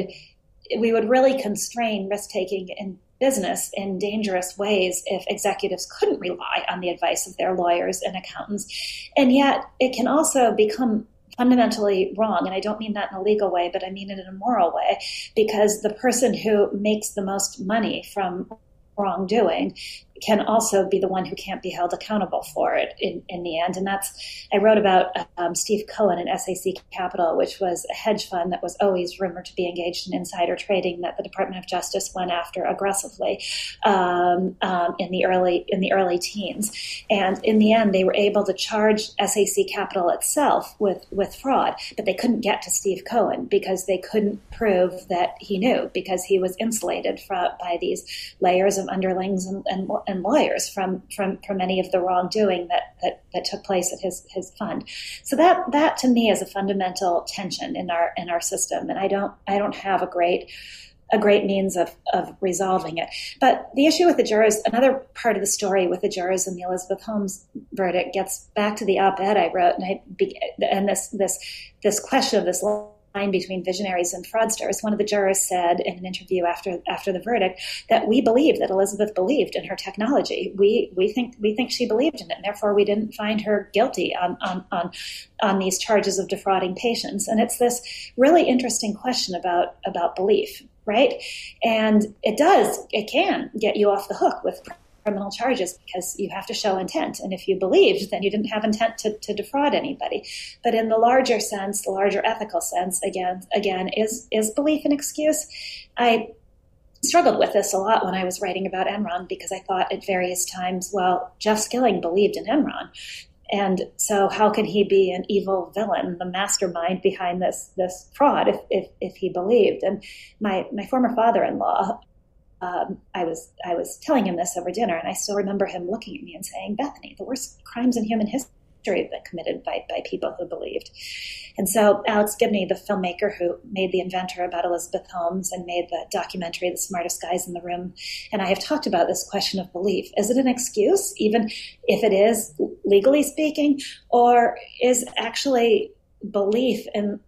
would really constrain risk-taking in business in dangerous ways if executives couldn't rely on the advice of their lawyers and accountants. And yet it can also become fundamentally wrong. And I don't mean that in a legal way, but I mean it in a moral way, because the person who makes the most money from wrongdoing can also be the one who can't be held accountable for it in the end. And I wrote about Steve Cohen and SAC Capital, which was a hedge fund that was always rumored to be engaged in insider trading that the Department of Justice went after aggressively in the early teens. And in the end, they were able to charge SAC Capital itself with fraud, but they couldn't get to Steve Cohen because they couldn't prove that he knew, because he was insulated by these layers of underlings and lawyers from any of the wrongdoing that took place at his fund. So that to me is a fundamental tension in our system, and I don't have a great means of resolving it. But the issue with the jurors, another part of the story with the jurors in the Elizabeth Holmes verdict gets back to the op-ed I wrote, and this question of this line between visionaries and fraudsters. One of the jurors said in an interview after the verdict that we believe that Elizabeth believed in her technology. We think she believed in it, and therefore we didn't find her guilty on these charges of defrauding patients. And it's this really interesting question about belief, right? And it can get you off the hook with criminal charges because you have to show intent. And if you believed, then you didn't have intent to defraud anybody. But in the larger sense, the larger ethical sense, again, is belief an excuse? I struggled with this a lot when I was writing about Enron because I thought at various times, well, Jeff Skilling believed in Enron. And so how can he be an evil villain, the mastermind behind this fraud if he believed? And my former father-in-law, I was telling him this over dinner, and I still remember him looking at me and saying, Bethany, the worst crimes in human history have been committed by people who believed. And so Alex Gibney, the filmmaker who made The Inventor about Elizabeth Holmes and made the documentary The Smartest Guys in the Room, and I have talked about this question of belief. Is it an excuse, even if it is, legally speaking, or is actually belief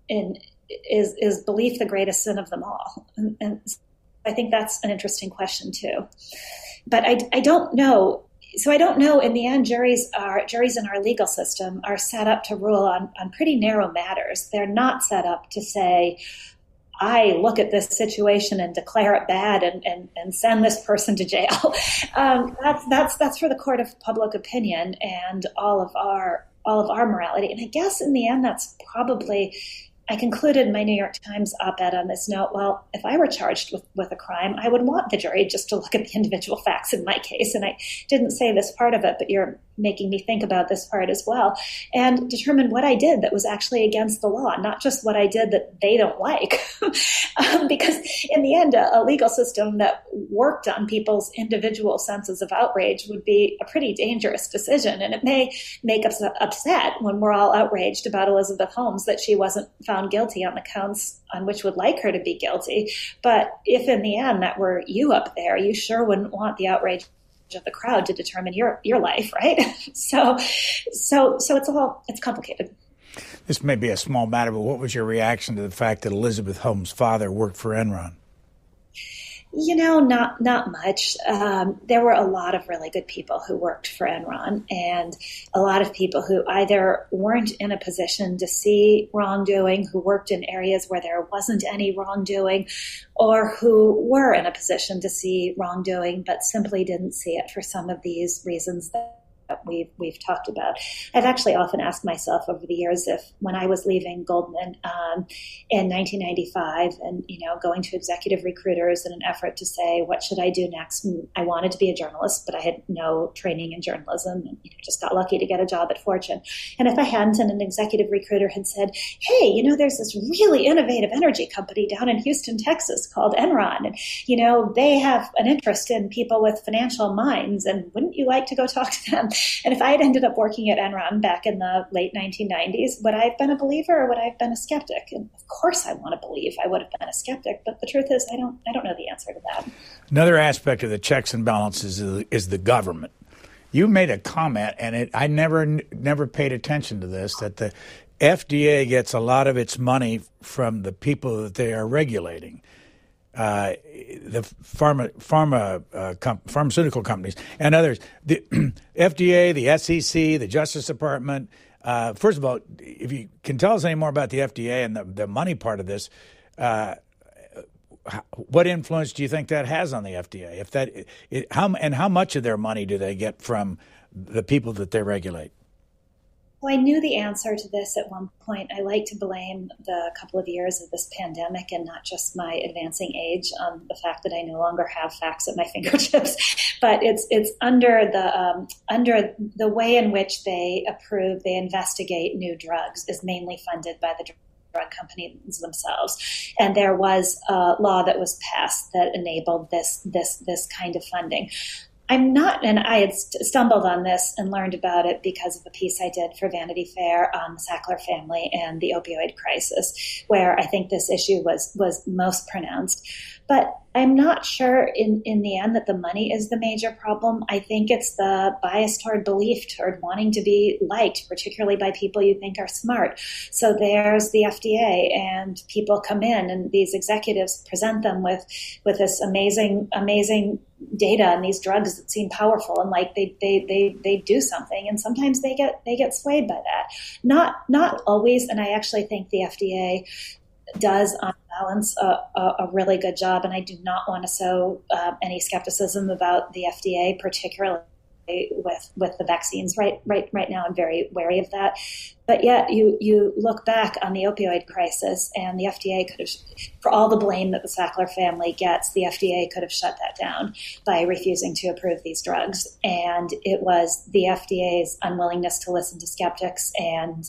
is belief the greatest sin of them all? And I think that's an interesting question too. But I don't know. So I don't know. In the end, juries in our legal system are set up to rule on pretty narrow matters. They're not set up to say, I look at this situation and declare it bad and send this person to jail. That's for the court of public opinion and all of our morality. And I guess in the end, that's probably. I concluded my New York Times op-ed on this note, well, if I were charged with a crime, I would want the jury just to look at the individual facts in my case. And I didn't say this part of it, but you're making me think about this part as well, and determine what I did that was actually against the law, not just what I did that they don't like. Because in the end, a legal system that worked on people's individual senses of outrage would be a pretty dangerous decision. And it may make us upset when we're all outraged about Elizabeth Holmes that she wasn't found guilty on the counts on which would like her to be guilty. But if in the end that were you up there, you sure wouldn't want the outrage of the crowd to determine your life, right? So it's complicated. This may be a small matter, but what was your reaction to the fact that Elizabeth Holmes' father worked for Enron? Not much. There were a lot of really good people who worked for Enron, and a lot of people who either weren't in a position to see wrongdoing, who worked in areas where there wasn't any wrongdoing, or who were in a position to see wrongdoing but simply didn't see it for some of these reasons that we've talked about. I've actually often asked myself over the years if when I was leaving Goldman in 1995 and, going to executive recruiters in an effort to say, what should I do next? And I wanted to be a journalist, but I had no training in journalism and just got lucky to get a job at Fortune. And if I hadn't, and an executive recruiter had said, hey, there's this really innovative energy company down in Houston, Texas called Enron. And, they have an interest in people with financial minds. And wouldn't you like to go talk to them? And if I had ended up working at Enron back in the late 1990s, would I have been a believer or would I have been a skeptic? And of course I want to believe I would have been a skeptic, but the truth is I don't know the answer to that. Another aspect of the checks and balances is the government. You made a comment, and I never paid attention to this, that the FDA gets a lot of its money from the people that they are regulating. The pharmaceutical companies and others, the FDA, the SEC, the Justice Department. First of all, if you can tell us any more about the FDA and the money part of this, what influence do you think that has on the FDA? How much of their money do they get from the people that they regulate? Well, I knew the answer to this at one point. I like to blame the couple of years of this pandemic and not just my advancing age on the fact that I no longer have facts at my fingertips. But it's under the way in which they investigate new drugs is mainly funded by the drug companies themselves. And there was a law that was passed that enabled this kind of funding. I'm not, and I had stumbled on this and learned about it because of a piece I did for Vanity Fair on the Sackler family and the opioid crisis, where I think this issue was most pronounced. But I'm not sure in the end that the money is the major problem. I think it's the bias toward belief, toward wanting to be liked, particularly by people you think are smart. So there's the FDA, and people come in, and these executives present them with this amazing data and these drugs that seem powerful, and like they do something, and sometimes they get swayed by that. Not always, and I actually think the FDA does on balance a really good job, and I do not want to sow any skepticism about the FDA, particularly with the vaccines right now. I'm very wary of that. But yet you look back on the opioid crisis, and the FDA could have, for all the blame that the Sackler family gets, the FDA could have shut that down by refusing to approve these drugs. And it was the FDA's unwillingness to listen to skeptics and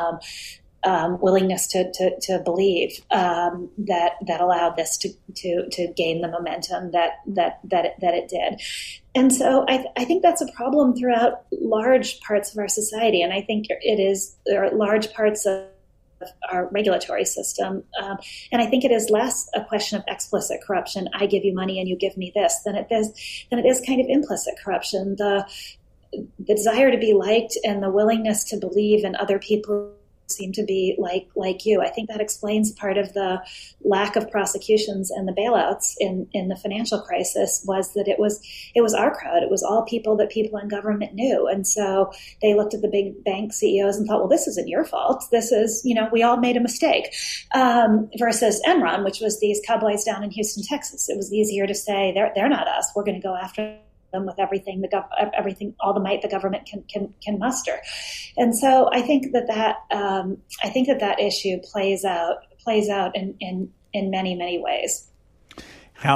willingness to believe that allowed this to gain the momentum that it did. And so I think that's a problem throughout large parts of our society, and I think there are large parts of our regulatory system, and I think it is less a question of explicit corruption. I give you money and you give me this, than it is kind of implicit corruption. The desire to be liked and the willingness to believe in other people seem to be like you. I think that explains part of the lack of prosecutions and the bailouts in the financial crisis, was that it was our crowd. It was all people that people in government knew. And so they looked at the big bank CEOs and thought, well, this isn't your fault. This is, we all made a mistake. Versus Enron, which was these cowboys down in Houston, Texas. It was easier to say, they're not us. We're going to go after them with everything, all the might the government can muster. And so I think that issue plays out in many, many ways. How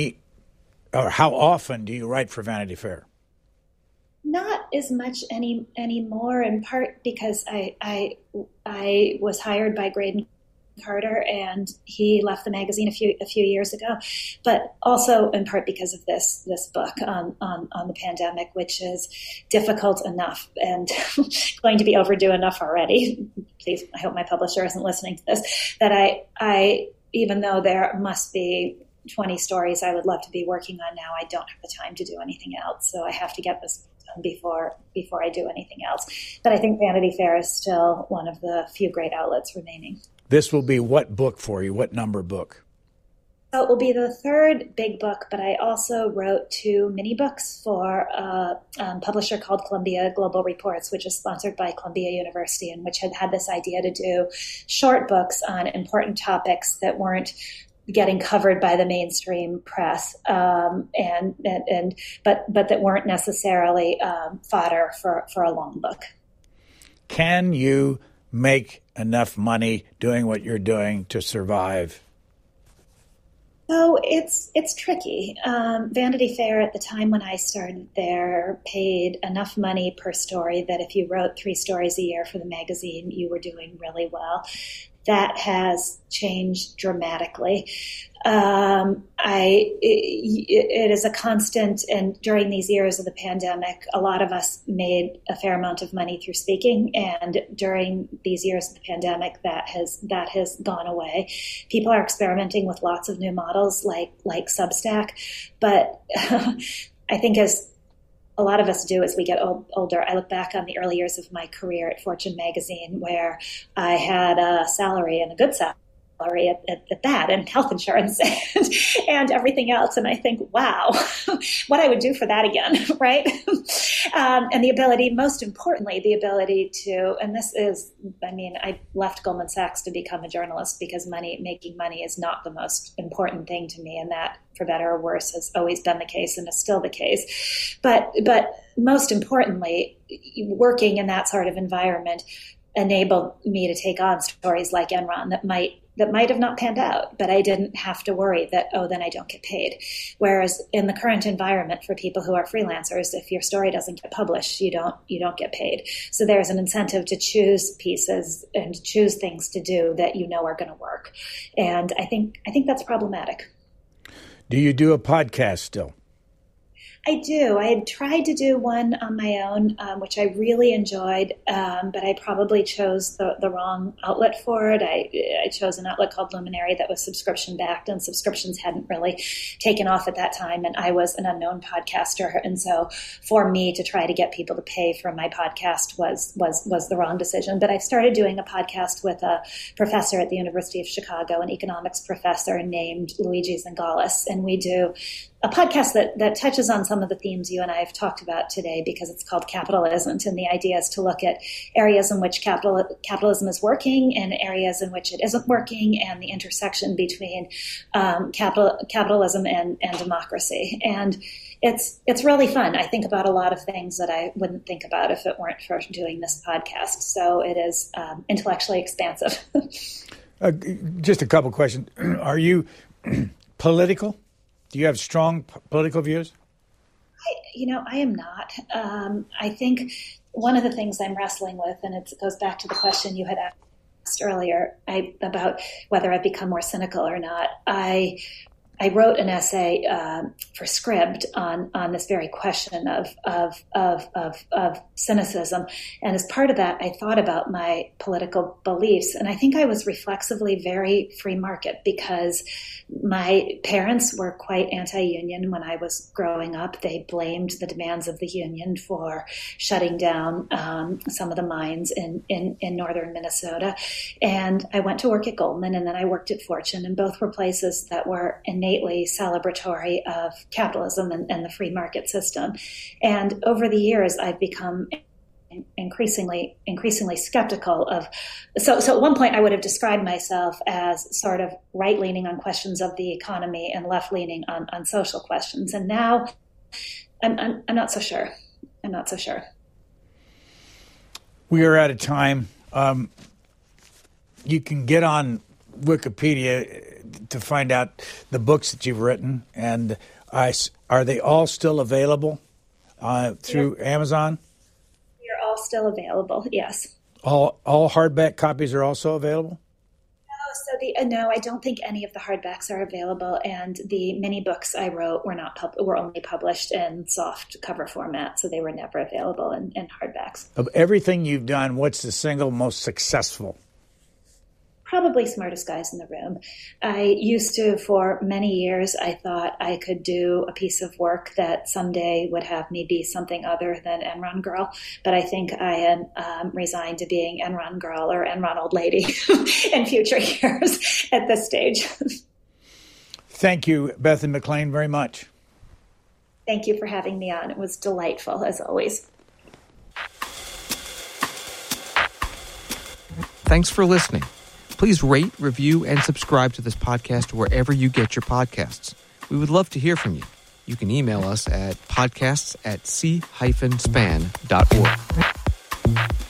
often do you write for Vanity Fair? Not as much anymore, in part because I was hired by Graydon Carter, and he left the magazine a few years ago, but also in part because of this book on the pandemic, which is difficult enough and going to be overdue enough already. Please, I hope my publisher isn't listening to this, that I even though there must be 20 stories I would love to be working on now, I don't have the time to do anything else. So I have to get this done before I do anything else. But I think Vanity Fair is still one of the few great outlets remaining. This will be what book for you? What number book? So it will be the third big book, but I also wrote 2 mini books for a publisher called Columbia Global Reports, which is sponsored by Columbia University, and which had this idea to do short books on important topics that weren't getting covered by the mainstream press, but that weren't necessarily fodder for a long book. Can you make enough money doing what you're doing to survive? So it's tricky. Vanity Fair at the time when I started there paid enough money per story that if you wrote 3 stories a year for the magazine, you were doing really well. That has changed dramatically. It is a constant, and during these years of the pandemic, a lot of us made a fair amount of money through speaking, and during these years of the pandemic, that has gone away. People are experimenting with lots of new models like Substack, but I think as a lot of us do as we get older. I look back on the early years of my career at Fortune magazine, where I had a salary, and a good salary at that, and health insurance and everything else. And I think, wow, what I would do for that again, right? And the ability, most importantly, the ability to, and this is, I left Goldman Sachs to become a journalist because making money is not the most important thing to me. And that, for better or worse, has always been the case and is still the case. But most importantly, working in that sort of environment enabled me to take on stories like Enron that might have not panned out, but I didn't have to worry that, then I don't get paid. Whereas in the current environment for people who are freelancers, if your story doesn't get published, you don't get paid. So there's an incentive to choose pieces and choose things to do that you know are going to work. And I think that's problematic. Do you do a podcast still? I do. I had tried to do one on my own, which I really enjoyed, but I probably chose the wrong outlet for it. I chose an outlet called Luminary that was subscription-backed, and subscriptions hadn't really taken off at that time, and I was an unknown podcaster. And so for me to try to get people to pay for my podcast was the wrong decision. But I started doing a podcast with a professor at the University of Chicago, an economics professor named Luigi Zingales, and we do a podcast that touches on some of the themes you and I have talked about today, because it's called Capital Isn't, and the idea is to look at areas in which capitalism is working and areas in which it isn't working, and the intersection between capitalism and democracy. And it's really fun. I think about a lot of things that I wouldn't think about if it weren't for doing this podcast. So it is intellectually expansive. Just a couple questions. Are you political? Do you have strong political views? I am not. I think one of the things I'm wrestling with, and it goes back to the question you had asked earlier about whether I've become more cynical or not. I wrote an essay for Scribd on this very question of cynicism, and as part of that, I thought about my political beliefs, and I think I was reflexively very free market, because my parents were quite anti-union when I was growing up. They blamed the demands of the union for shutting down some of the mines in northern Minnesota, and I went to work at Goldman, and then I worked at Fortune, and both were places that were innately celebratory of capitalism and the free market system. And over the years, I've become increasingly skeptical of. So at one point, I would have described myself as sort of right-leaning on questions of the economy and left-leaning on social questions. And now, I'm not so sure. I'm not so sure. We are out of time. You can get on Wikipedia to find out the books that you've written, and are they all still available through Amazon? They're all still available, yes. All hardback copies are also available? No, I don't think any of the hardbacks are available, and the mini books I wrote were only published in soft cover format, so they were never available in hardbacks. Of everything you've done, what's the single most successful? Probably Smartest Guys in the Room. I used to, for many years, I thought I could do a piece of work that someday would have me be something other than Enron Girl, but I think I am resigned to being Enron Girl or Enron Old Lady in future years at this stage. Thank you, Bethany McLean, very much. Thank you for having me on. It was delightful, as always. Thanks for listening. Please rate, review, and subscribe to this podcast wherever you get your podcasts. We would love to hear from you. You can email us at podcasts@c-span.org.